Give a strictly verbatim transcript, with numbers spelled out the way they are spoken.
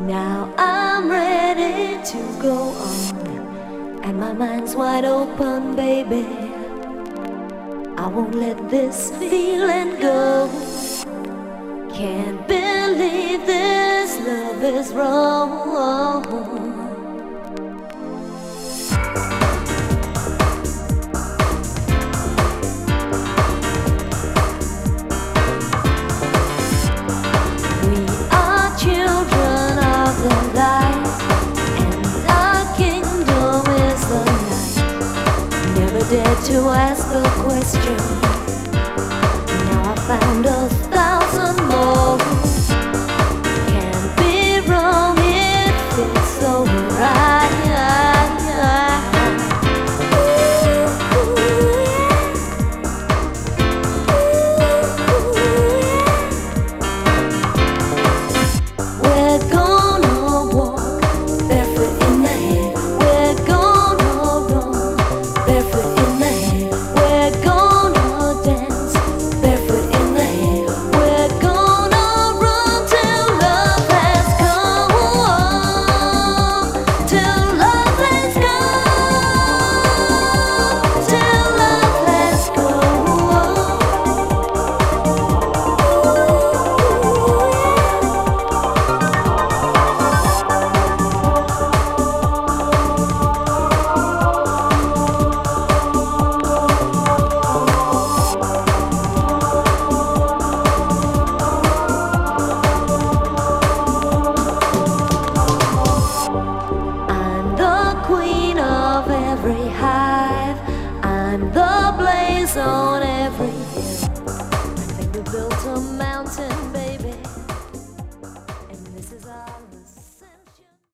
Now I'm ready to go on, and my mind's wide open, baby. I won't let this feeling go. Can't believe this love is wrong. Dare to ask a question.